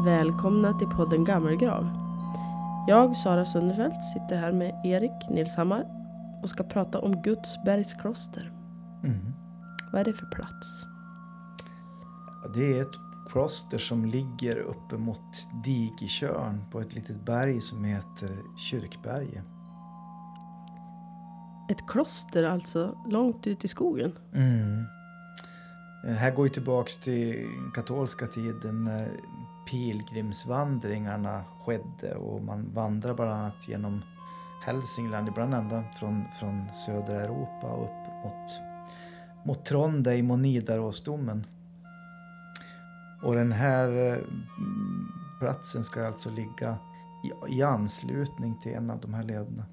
Välkomna till podden Gammelgrav. Jag, Sara Sundefelt, sitter här med Erik Nilshammar och ska prata om Gudsbergs kloster. Vad är det för plats? Det är ett kloster som ligger uppe mot Digekörn på ett litet berg som heter Kyrkberget. Ett kloster alltså, långt ut i skogen? Här går ju tillbaks till katolska tiden när pilgrimsvandringarna skedde och man vandrar bland annat genom Hälsingland, ibland ända från södra Europa och upp mot Trondheim och Nidarosdomen. Och den här platsen ska alltså ligga i anslutning till en av de här lederna.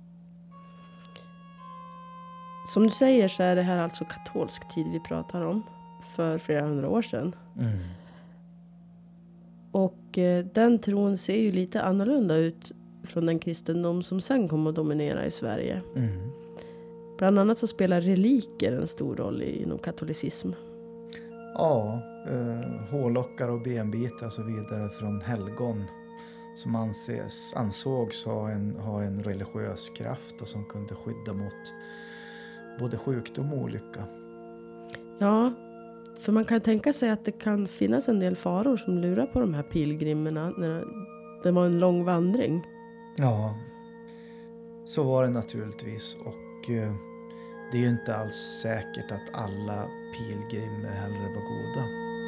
Som du säger så är det här alltså katolsk tid vi pratar om, för flera hundra år sedan. Och den tron ser ju lite annorlunda ut från den kristendom som sen kom att dominera i Sverige. Bland annat så spelar reliker en stor roll inom katolicism. Ja, hårlockar och benbitar och så vidare från helgon som ansågs ha en religiös kraft och som kunde skydda mot både sjukdom och olycka. Ja, för man kan tänka sig att det kan finnas en del faror som lurar på de här pilgrimerna när det var en lång vandring. Ja, så var det naturligtvis, och det är ju inte alls säkert att alla pilgrimer heller var goda.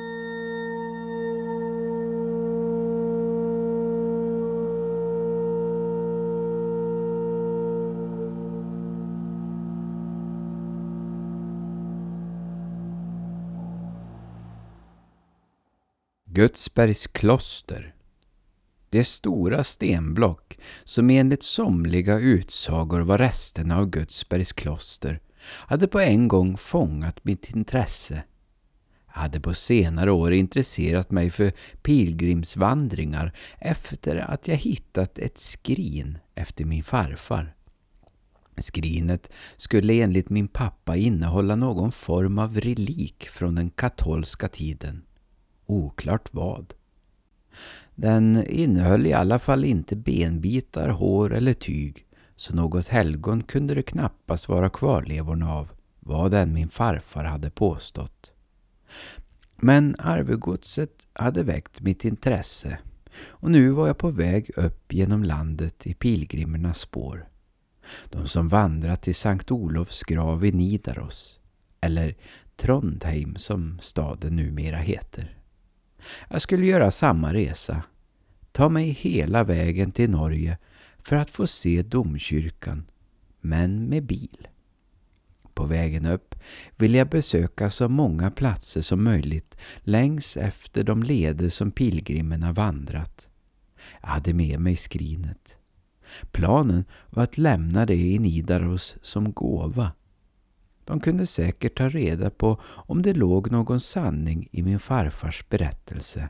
Gudsbergs kloster. Det stora stenblock som enligt somliga utsagor var resterna av Gudsbergs kloster hade på en gång fångat mitt intresse. Jag hade på senare år intresserat mig för pilgrimsvandringar efter att jag hittat ett skrin efter min farfar. Skrinet skulle enligt min pappa innehålla någon form av relik från den katolska tiden. Oklart vad. Den innehöll i alla fall inte benbitar, hår eller tyg, så något helgon kunde det knappast vara kvarlevorna av, vad än min farfar hade påstått. Men arvegodset hade väckt mitt intresse, och nu var jag på väg upp genom landet i pilgrimernas spår. De som vandrat till Sankt Olofs grav i Nidaros, eller Trondheim som staden numera heter. Jag skulle göra samma resa, ta mig hela vägen till Norge för att få se domkyrkan, men med bil. På vägen upp vill jag besöka så många platser som möjligt längs efter de leder som pilgrimerna vandrat. Jag hade med mig skrinet. Planen var att lämna det i Nidaros som gåva. De kunde säkert ta reda på om det låg någon sanning i min farfars berättelse.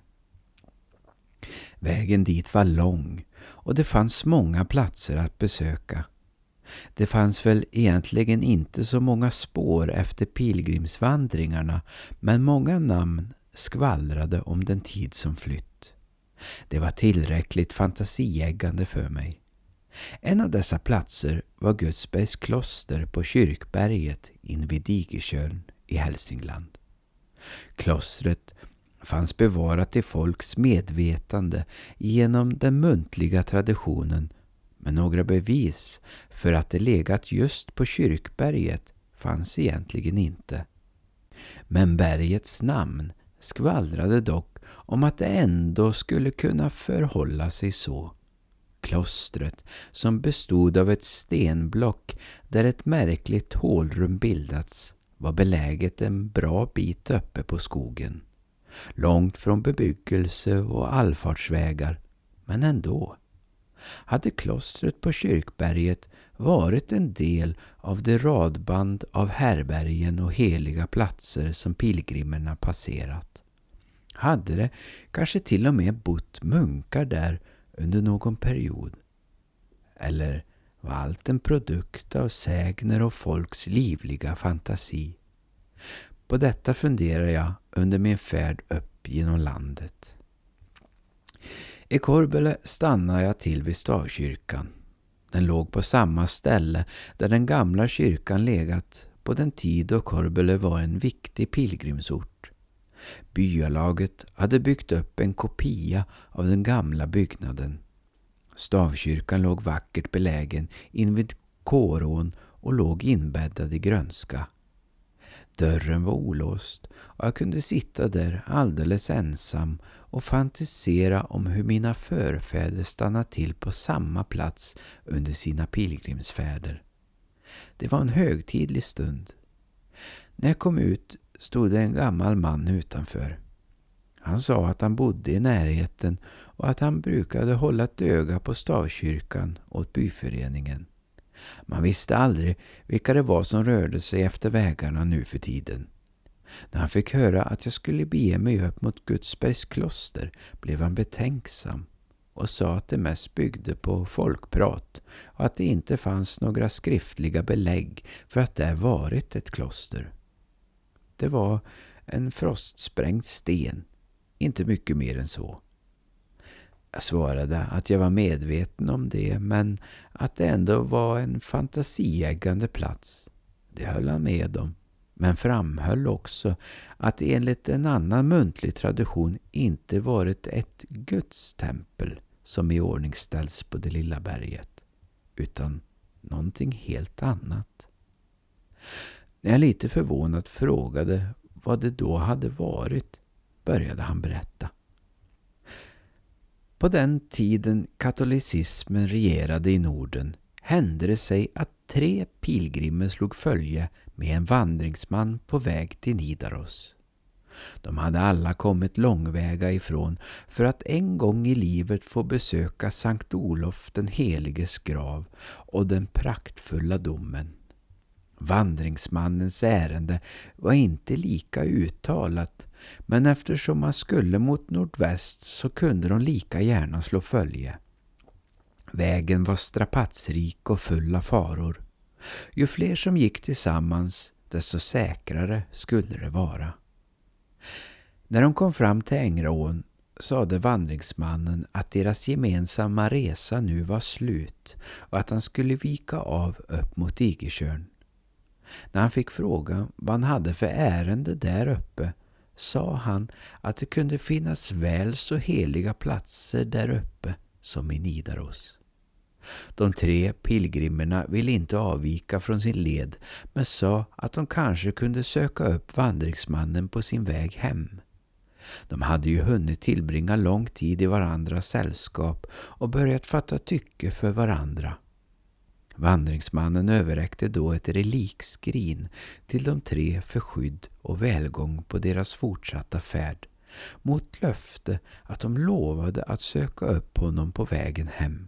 Vägen dit var lång och det fanns många platser att besöka. Det fanns väl egentligen inte så många spår efter pilgrimsvandringarna, men många namn skvallrade om den tid som flytt. Det var tillräckligt fantasieggande för mig. En av dessa platser var Gudsbergs kloster på Kyrkberget invid Digekörn i Hälsingland. Klostret fanns bevarat i folks medvetande genom den muntliga traditionen, men några bevis för att det legat just på Kyrkberget fanns egentligen inte. Men bergets namn skvallrade dock om att det ändå skulle kunna förhålla sig så. Klostret, som bestod av ett stenblock där ett märkligt hålrum bildats, var beläget en bra bit uppe på skogen. Långt från bebyggelse och allfartsvägar, men ändå. Hade klostret på Kyrkberget varit en del av det radband av härbergen och heliga platser som pilgrimerna passerat? Hade det kanske till och med bott munkar där under någon period? Eller var allt en produkt av sägner och folks livliga fantasi? På detta funderar jag under min färd upp genom landet. I Korbele stannade jag till vid stavkyrkan. Den låg på samma ställe där den gamla kyrkan legat på den tid då Korbele var en viktig pilgrimsort. Byalaget hade byggt upp en kopia av den gamla byggnaden. Stavkyrkan låg vackert belägen invid Kårån och låg inbäddad i grönska. Dörren var olåst och jag kunde sitta där alldeles ensam och fantisera om hur mina förfäder stannat till på samma plats under sina pilgrimsfärder. Det var en högtidlig stund. När jag kom ut stod det en gammal man utanför. Han sa att han bodde i närheten och att han brukade hålla ett öga på stavkyrkan åt byföreningen. Man visste aldrig vilka det var som rörde sig efter vägarna nu för tiden. När han fick höra att jag skulle bege mig upp mot Gudsbergs kloster blev han betänksam och sa att det mest byggde på folkprat och att det inte fanns några skriftliga belägg för att det varit ett kloster. Det var en frostsprängd sten, inte mycket mer än så. Jag svarade att jag var medveten om det, men att det ändå var en fantasieggande plats. Det höll han med om, men framhöll också att enligt en annan muntlig tradition inte varit ett gudstempel som i ordning ställs på det lilla berget, utan någonting helt annat. När jag lite förvånat frågade vad det då hade varit, började han berätta. På den tiden katolicismen regerade i Norden hände det sig att 3 pilgrimer slog följe med en vandringsman på väg till Nidaros. De hade alla kommit långväga ifrån för att en gång i livet få besöka Sankt Olof den heliges grav och den praktfulla domen. Vandringsmannens ärende var inte lika uttalat, men eftersom man skulle mot nordväst så kunde de lika gärna slå följe. Vägen var strapatsrik och full av faror. Ju fler som gick tillsammans, desto säkrare skulle det vara. När de kom fram till Ängraån sade vandringsmannen att deras gemensamma resa nu var slut och att han skulle vika av upp mot Igertjörn. När han fick fråga vad han hade för ärende där uppe sa han att det kunde finnas väl så heliga platser där uppe som i Nidaros. De 3 pilgrimerna ville inte avvika från sin led men sa att de kanske kunde söka upp vandringsmannen på sin väg hem. De hade ju hunnit tillbringa lång tid i varandras sällskap och börjat fatta tycke för varandra. Vandringsmannen överräckte då ett relikskrin till de 3 för skydd och välgång på deras fortsatta färd, mot löfte att de lovade att söka upp honom på vägen hem.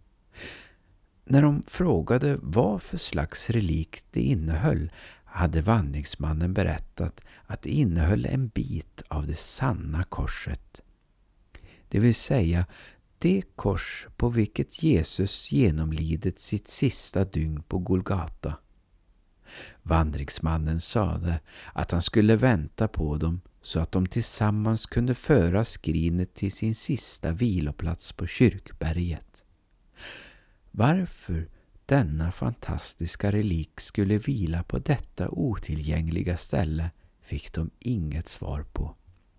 När de frågade vad för slags relik det innehöll hade vandringsmannen berättat att det innehöll en bit av det sanna korset. Det vill säga det kors på vilket Jesus genomlidit sitt sista dygn på Golgata. Vandringsmannen sade att han skulle vänta på dem så att de tillsammans kunde föra skrinet till sin sista viloplats på kyrkberget. Varför denna fantastiska relik skulle vila på detta otillgängliga ställe fick de inget svar på.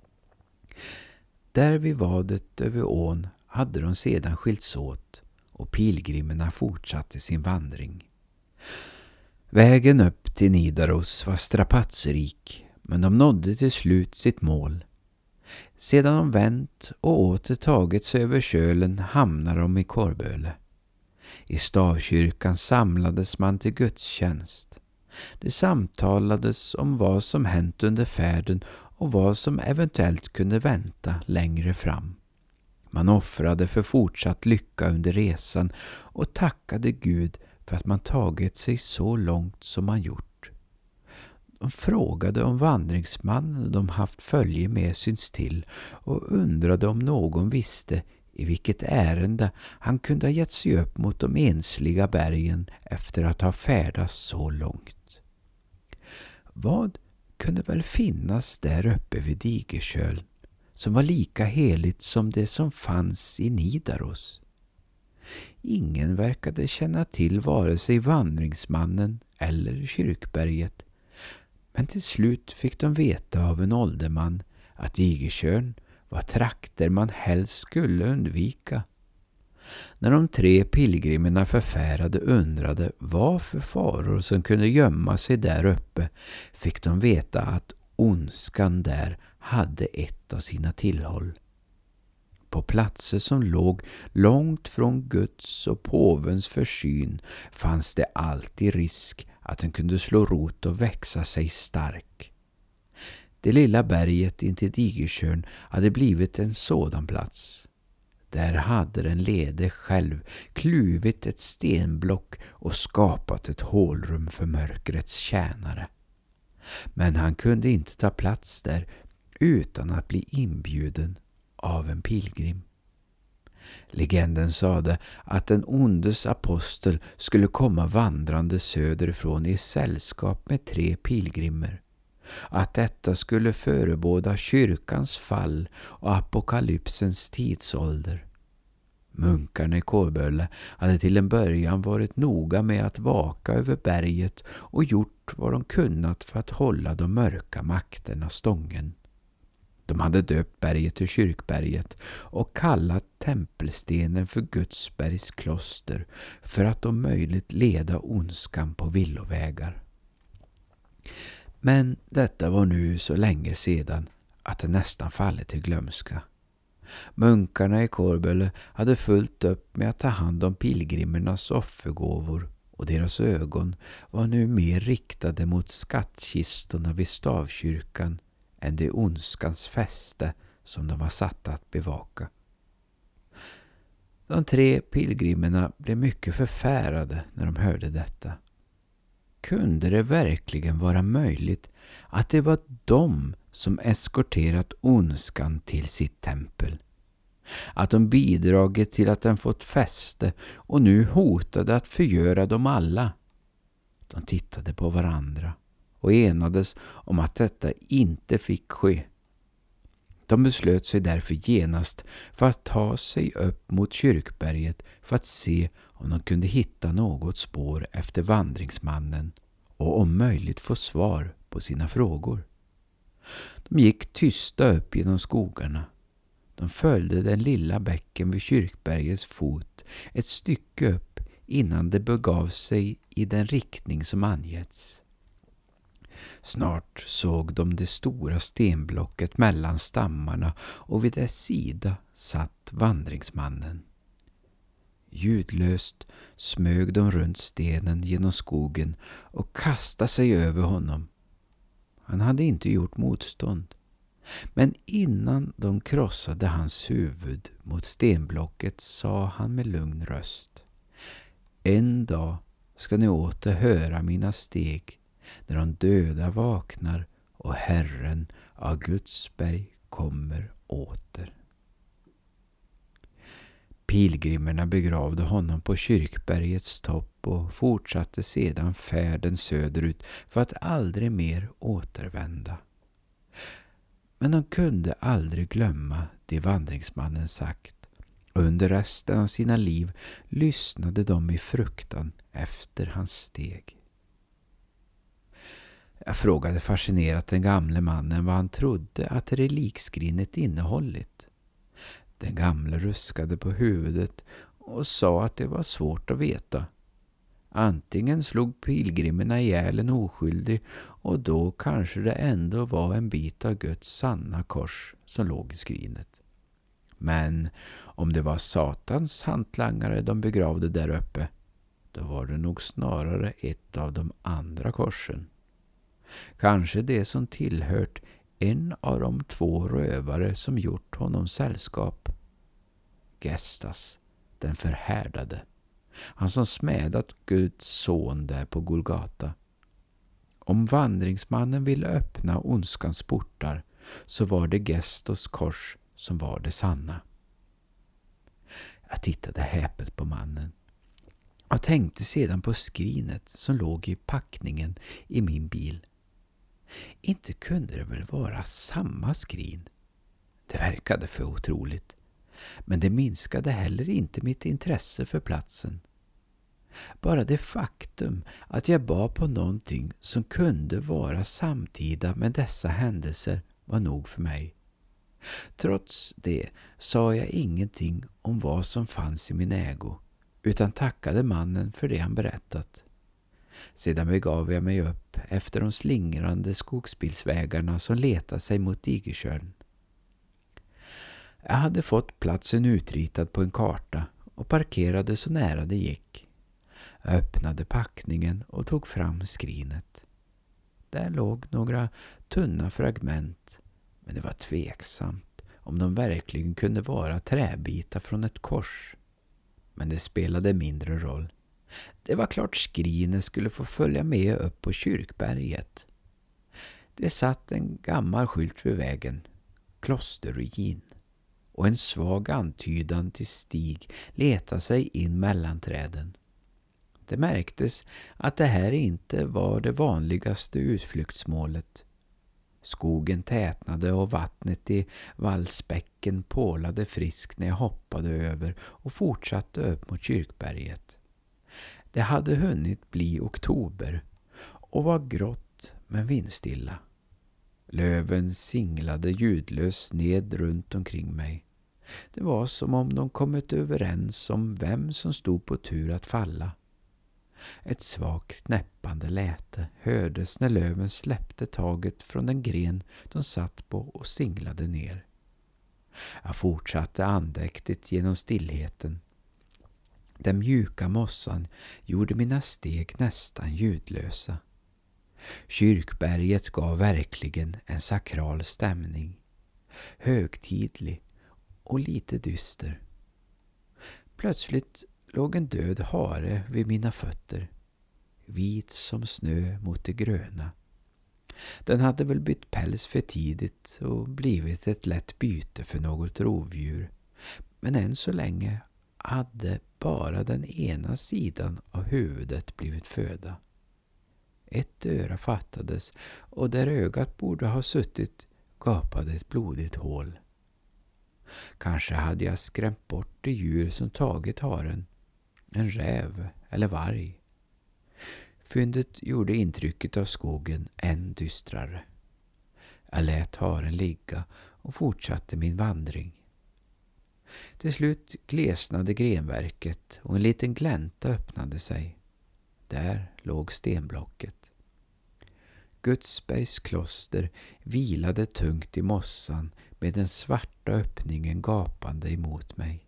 Där vid vadet över ån hade de sedan skilts åt och pilgrimerna fortsatte sin vandring. Vägen upp till Nidaros var strapatsrik, men de nådde till slut sitt mål. Sedan de vänt och åter tagit sig över kölen hamnade de i Korbele. I stavkyrkan samlades man till gudstjänst. Det samtalades om vad som hänt under färden och vad som eventuellt kunde vänta längre fram. Man offrade för fortsatt lycka under resan och tackade Gud för att man tagit sig så långt som man gjort. De frågade om vandringsmannen de haft följe med syns till och undrade om någon visste i vilket ärende han kunde ha gett sig upp mot de ensliga bergen efter att ha färdats så långt. Vad kunde väl finnas där uppe vid Igertjörn som var lika heligt som det som fanns i Nidaros. Ingen verkade känna till vare sig vandringsmannen eller kyrkberget, men till slut fick de veta av en ålderman att Digersjön var trakter man helst skulle undvika. När de 3 pilgrimerna förfärade undrade vad för faror som kunde gömma sig där uppe, fick de veta att ondskan där hade ett av sina tillhåll. På platser som låg långt från Guds och påvens försyn fanns det alltid risk att den kunde slå rot och växa sig stark. Det lilla berget intill Digersjön hade blivit en sådan plats. Där hade den lede själv kluvit ett stenblock och skapat ett hålrum för mörkrets tjänare. Men han kunde inte ta plats där utan att bli inbjuden av en pilgrim. Legenden sade att den ondes apostel skulle komma vandrande söderifrån i sällskap med 3 pilgrimer. Att detta skulle förebåda kyrkans fall och apokalypsens tidsålder. Munkarna i Kårböle hade till en början varit noga med att vaka över berget och gjort vad de kunnat för att hålla de mörka makterna stången. De hade döpt berget till Kyrkberget och kallat tempelstenen för Gudsbergs kloster för att om möjligt leda ondskan på villovägar. Men detta var nu så länge sedan att det nästan fallit till glömska. Munkarna i Kårböle hade fullt upp med att ta hand om pilgrimernas offergåvor och deras ögon var nu mer riktade mot skattkistorna vid stavkyrkan än det ondskans fäste som de var satta att bevaka. De 3 pilgrimerna blev mycket förfärade när de hörde detta. Kunde det verkligen vara möjligt att det var de som eskorterat ondskan till sitt tempel? Att de bidragit till att den fått fäste och nu hotade att förgöra dem alla? De tittade på varandra och enades om att detta inte fick ske. De beslöt sig därför genast för att ta sig upp mot Kyrkberget för att se om de kunde hitta något spår efter vandringsmannen och om möjligt få svar på sina frågor. De gick tysta upp genom skogarna. De följde den lilla bäcken vid Kyrkbergets fot ett stycke upp innan det begav sig i den riktning som angetts. Snart såg de det stora stenblocket mellan stammarna och vid dess sida satt vandringsmannen. Ljudlöst smög de runt stenen genom skogen och kastade sig över honom. Han hade inte gjort motstånd. Men innan de krossade hans huvud mot stenblocket sa han med lugn röst: En dag ska ni åter höra mina steg när de döda vaknar och Herren av Gudsberg kommer åter. Pilgrimerna begravde honom på Kyrkbergets topp och fortsatte sedan färden söderut för att aldrig mer återvända. Men de kunde aldrig glömma det vandringsmannen sagt, och under resten av sina liv lyssnade de i fruktan efter hans steg. Jag frågade fascinerat den gamle mannen vad han trodde att relikskrinet innehållit. Den gamle ruskade på huvudet och sa att det var svårt att veta. Antingen slog pilgrimerna ihjäl en oskyldig och då kanske det ändå var en bit av Guds sanna kors som låg i skrinet. Men om det var Satans hantlangare de begravde där uppe, då var det nog snarare ett av de andra korsen. Kanske det som tillhört en av de 2 rövare som gjort honom sällskap. Gestas, den förhärdade. Han som smädat Guds son där på Golgata. Om vandringsmannen ville öppna ondskans portar så var det Gestos kors som var det sanna. Jag tittade häpet på mannen och tänkte sedan på skrinet som låg i packningen i min bil. Inte kunde det väl vara samma skrin? Det verkade för otroligt, men det minskade heller inte mitt intresse för platsen. Bara det faktum att jag bar på någonting som kunde vara samtida med dessa händelser var nog för mig. Trots det sa jag ingenting om vad som fanns i min ägo, utan tackade mannen för det han berättat. Sedan begav jag mig upp efter de slingrande skogsbilsvägarna som letade sig mot Digersjön. Jag hade fått platsen utritad på en karta och parkerade så nära det gick. Jag öppnade packningen och tog fram skrinet. Där låg några tunna fragment, men det var tveksamt om de verkligen kunde vara träbitar från ett kors. Men det spelade mindre roll. Det var klart skrinet skulle få följa med upp på kyrkberget. Det satt en gammal skylt vid vägen, klosterruin, och en svag antydan till stig letade sig in mellan träden. Det märktes att det här inte var det vanligaste utflyktsmålet. Skogen tätnade och vattnet i vallsbäcken pålade friskt när jag hoppade över och fortsatte upp mot kyrkberget. Det hade hunnit bli oktober och var grått men vindstilla. Löven singlade ljudlöst ned runt omkring mig. Det var som om de kommit överens om vem som stod på tur att falla. Ett svagt knäppande läte hördes när löven släppte taget från den gren de satt på och singlade ner. Jag fortsatte andäktigt genom stillheten. Den mjuka mossan gjorde mina steg nästan ljudlösa. Kyrkberget gav verkligen en sakral stämning. Högtidlig och lite dyster. Plötsligt låg en död hare vid mina fötter. Vit som snö mot det gröna. Den hade väl bytt päls för tidigt och blivit ett lätt byte för något rovdjur. Men än så länge hade bara den ena sidan av huvudet blivit föda. Ett öra fattades och där ögat borde ha suttit gapade ett blodigt hål. Kanske hade jag skrämt bort det djur som tagit haren. En räv eller varg. Fyndet gjorde intrycket av skogen än dystrare. Jag lät haren ligga och fortsatte min vandring. Till slut glesnade grenverket och en liten glänta öppnade sig. Där låg stenblocket. Gudsbergs kloster vilade tungt i mossan med den svarta öppningen gapande emot mig.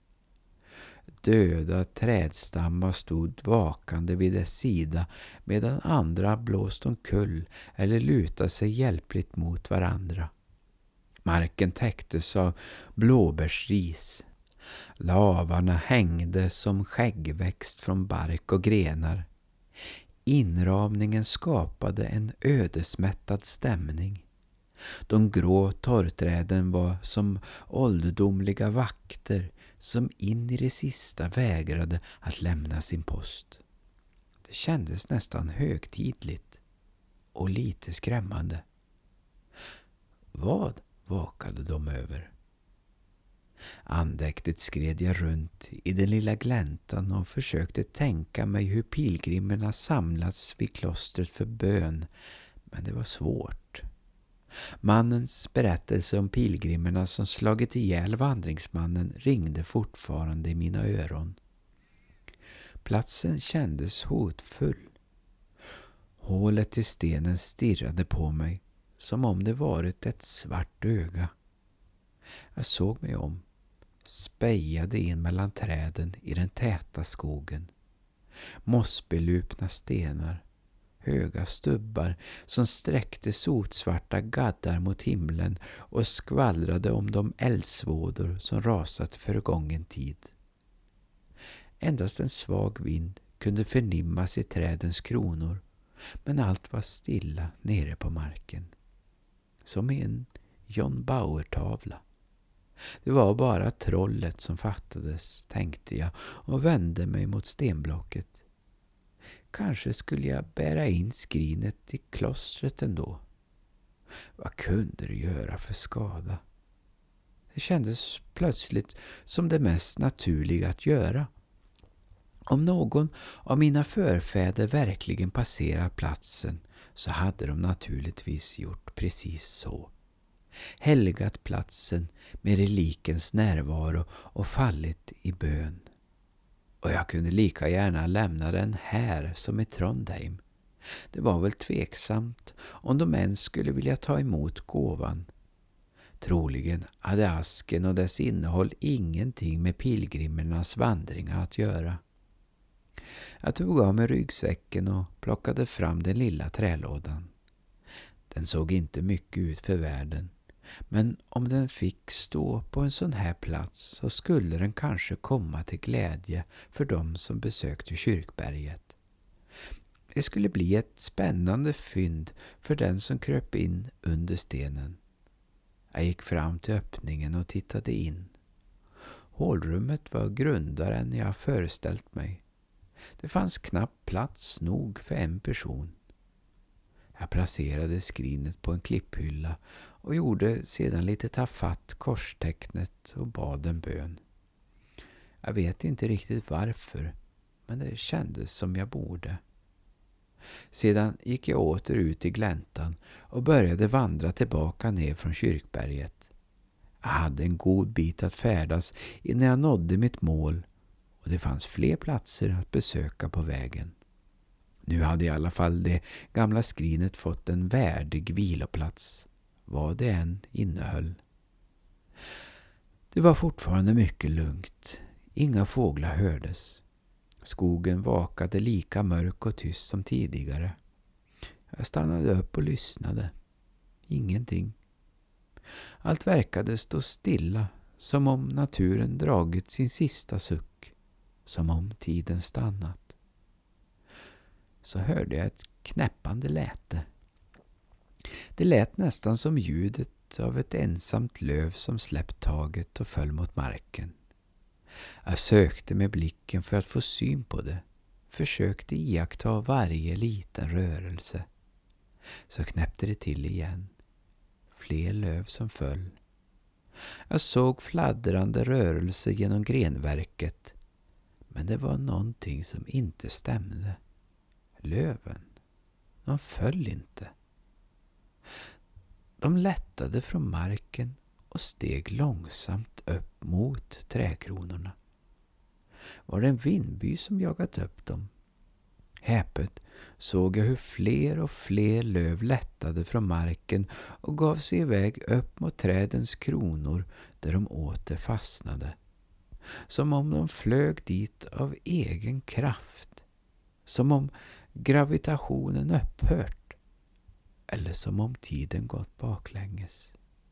Döda trädstammar stod vakande vid dess sida medan andra blåst omkull eller lutade sig hjälpligt mot varandra. Marken täcktes av blåbärsris. Lavarna hängde som skäggväxt från bark och grenar. Inramningen skapade en ödesmättad stämning. De grå torrträden var som ålderdomliga vakter som in i det sista vägrade att lämna sin post. Det kändes nästan högtidligt och lite skrämmande. Vad vakade de över? Andäktigt skred jag runt i den lilla gläntan och försökte tänka mig hur pilgrimerna samlats vid klostret för bön, men det var svårt. Mannens berättelse om pilgrimerna som slagit ihjäl vandringsmannen ringde fortfarande i mina öron. Platsen kändes hotfull. Hålet i stenen stirrade på mig som om det varit ett svart öga. Jag såg mig om, spejade in mellan träden i den täta skogen. Mossbelupna stenar, höga stubbar som sträckte sotsvarta gaddar mot himlen och skvallrade om de eldsvådor som rasat förgången tid. Endast en svag vind kunde förnimmas i trädens kronor, men allt var stilla nere på marken. Som i en John Bauer-tavla. Det var bara trollet som fattades, tänkte jag och vände mig mot stenblocket. Kanske skulle jag bära in skrinet till klostret ändå. Vad kunde det göra för skada? Det kändes plötsligt som det mest naturliga att göra. Om någon av mina förfäder verkligen passerat platsen så hade de naturligtvis gjort precis så. Helgat platsen med relikens närvaro och fallit i bön. Och jag kunde lika gärna lämna den här som i Trondheim. Det var väl tveksamt om de ens skulle vilja ta emot gåvan. Troligen hade asken och dess innehåll ingenting med pilgrimernas vandringar att göra. Jag tog av mig ryggsäcken och plockade fram den lilla trälådan. Den såg inte mycket ut för världen, men om den fick stå på en sån här plats så skulle den kanske komma till glädje för dem som besökte Kyrkberget. Det skulle bli ett spännande fynd för den som kröp in under stenen. Jag gick fram till öppningen och tittade in. Hålrummet var grundare än jag föreställt mig. Det fanns knappt plats nog för en person. Jag placerade skrinet på en klipphylla och gjorde sedan lite tafatt korstecknet och bad en bön. Jag vet inte riktigt varför, men det kändes som jag borde. Sedan gick jag åter ut i gläntan och började vandra tillbaka ner från Kyrkberget. Jag hade en god bit att färdas innan jag nådde mitt mål och det fanns fler platser att besöka på vägen. Nu hade i alla fall det gamla skrinet fått en värdig viloplats, vad det än innehöll. Det var fortfarande mycket lugnt. Inga fåglar hördes. Skogen vakade lika mörk och tyst som tidigare. Jag stannade upp och lyssnade. Ingenting. Allt verkade stå stilla, som om naturen dragit sin sista suck, som om tiden stannat. Så hörde jag ett knäppande läte. Det lät nästan som ljudet av ett ensamt löv som släppt taget och föll mot marken. Jag sökte med blicken för att få syn på det, försökte iaktta varje liten rörelse. Så knäppte det till igen. Fler löv som föll. Jag såg fladdrande rörelse genom grenverket, men det var någonting som inte stämde. Löven, de föll inte. De lättade från marken och steg långsamt upp mot trädkronorna. Var det en vindby som jagat upp dem? Häpet såg jag hur fler och fler löv lättade från marken och gav sig iväg upp mot trädens kronor där de åter fastnade. Som om de flög dit av egen kraft. Som om gravitationen upphört. Eller som om tiden gått baklänges.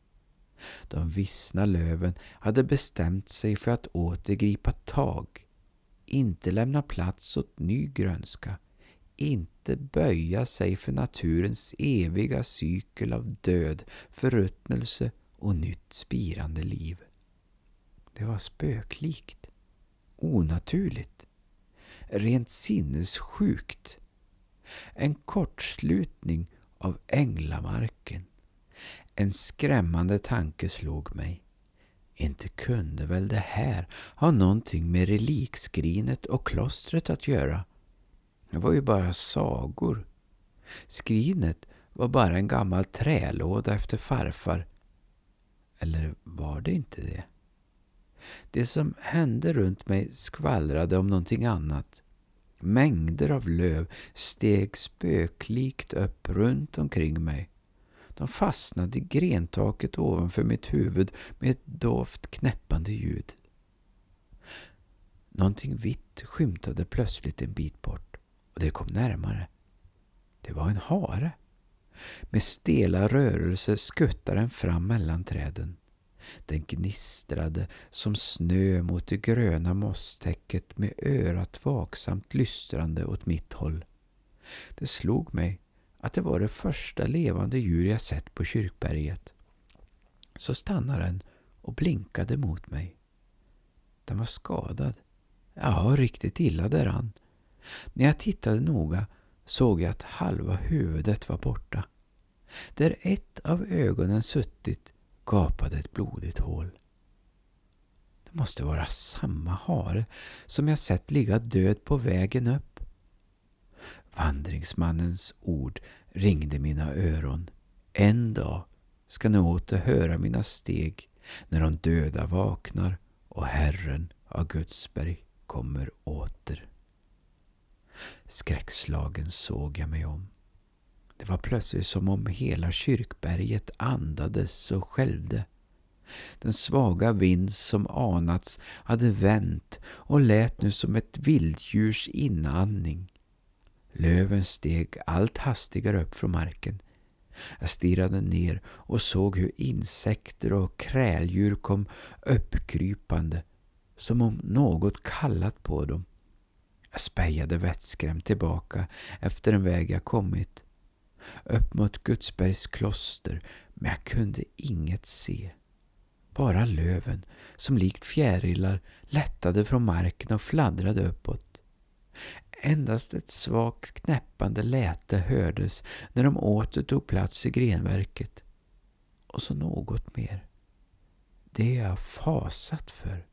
De vissna löven hade bestämt sig för att återgripa tag. Inte lämna plats åt ny grönska. Inte böja sig för naturens eviga cykel av död, förruttnelse och nytt spirande liv. Det var spöklikt. Onaturligt. Rent sinnessjukt. En kortslutning av änglamarken. En skrämmande tanke slog mig. Inte kunde väl det här ha någonting med relikskrinet och klostret att göra? Det var ju bara sagor. Skrinet var bara en gammal trälåda efter farfar. Eller var det inte det? Det som hände runt mig skvallrade om någonting annat. Mängder av löv steg spöklikt upp runt omkring mig. De fastnade i grentaket ovanför mitt huvud med ett dovt knäppande ljud. Någonting vitt skymtade plötsligt en bit bort och det kom närmare. Det var en hare. Med stela rörelser skuttade den fram mellan träden. Den gnistrade som snö mot det gröna mosstäcket med örat vaksamt lystrande åt mitt håll. Det slog mig att det var det första levande djur jag sett på Kyrkberget. Så stannade den och blinkade mot mig. Den var skadad. Ja, riktigt illa däran. När jag tittade noga såg jag att halva huvudet var borta. Där ett av ögonen suttit gapade ett blodigt hål. Det måste vara samma hare som jag sett ligga död på vägen upp. Vandringsmannens ord ringde mina öron. En dag ska ni åter höra mina steg när de döda vaknar och Herren av Gudsberg kommer åter. Skräckslagen såg jag mig om. Det var plötsligt som om hela kyrkberget andades och skälvde. Den svaga vind som anats hade vänt och lät nu som ett vilddjurs inandning. Löven steg allt hastigare upp från marken. Jag stirrade ner och såg hur insekter och kräldjur kom uppkrypande, som om något kallat på dem. Jag spejade vettskrämt tillbaka efter den väg jag kommit. Upp mot Gudsbergs kloster, men jag kunde inget se. Bara löven, som likt fjärilar, lättade från marken och fladdrade uppåt. Endast ett svagt knäppande läte hördes när de åter tog plats i grenverket. Och så något mer. Det jag fasat för.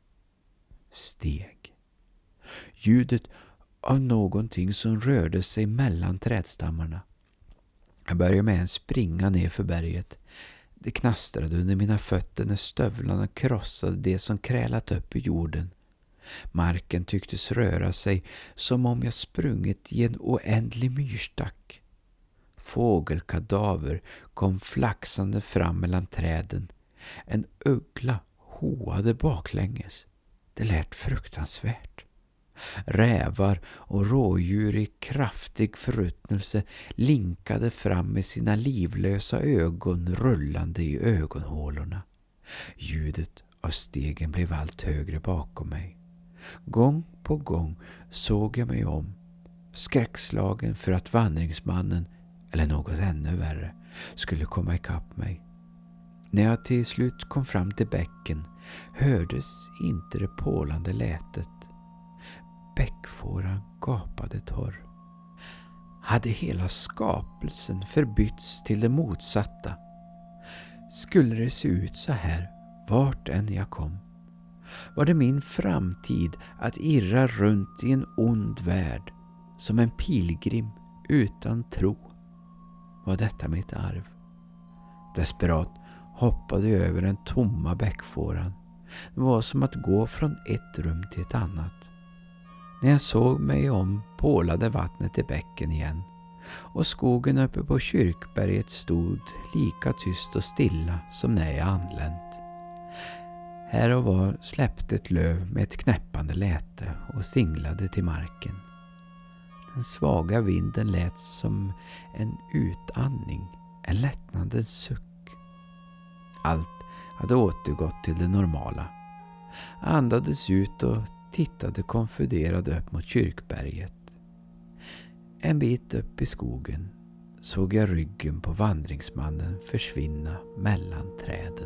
Steg. Ljudet av någonting som rörde sig mellan trädstammarna. Jag började med en springa ner för berget. Det knastrade under mina fötter när stövlarna krossade det som krälat upp i jorden. Marken tycktes röra sig som om jag sprungit i en oändlig myrstack. Fågelkadaver kom flaxande fram mellan träden. En uggla hoade baklänges. Det lät fruktansvärt. Rävar och rådjur i kraftig förruttnelse linkade fram med sina livlösa ögon rullande i ögonhålorna. Ljudet av stegen blev allt högre bakom mig. Gång på gång såg jag mig om, skräckslagen för att vandringsmannen, eller något ännu värre, skulle komma ikapp mig. När jag till slut kom fram till bäcken hördes inte det pålande lätet. Bäckfåran gapade torr. Hade hela skapelsen förbytts till det motsatta? Skulle det se ut så här vart än jag kom? Var det min framtid att irra runt i en ond värld som en pilgrim utan tro? Var detta mitt arv? Desperat hoppade jag över den tomma bäckfåran. Det var som att gå från ett rum till ett annat. När jag såg mig om pålade vattnet i bäcken igen och skogen uppe på kyrkberget stod lika tyst och stilla som när jag anlänt. Här och var släppte ett löv med ett knäppande läte och singlade till marken. Den svaga vinden lät som en utandning, en lättnadens suck. Allt hade återgått till det normala. Jag andades ut och tittade konfunderad upp mot kyrkberget. En bit upp i skogen såg jag ryggen på vandringsmannen försvinna mellan träden.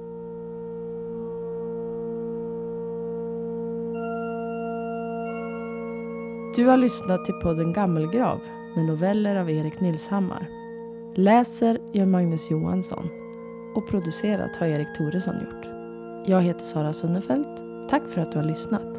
Du har lyssnat till podden Gammelgrav med noveller av Erik Nilshammar. Läser gör Magnus Johansson och producerat har Erik Thoresson gjort. Jag heter Sara Sundefelt. Tack för att du har lyssnat.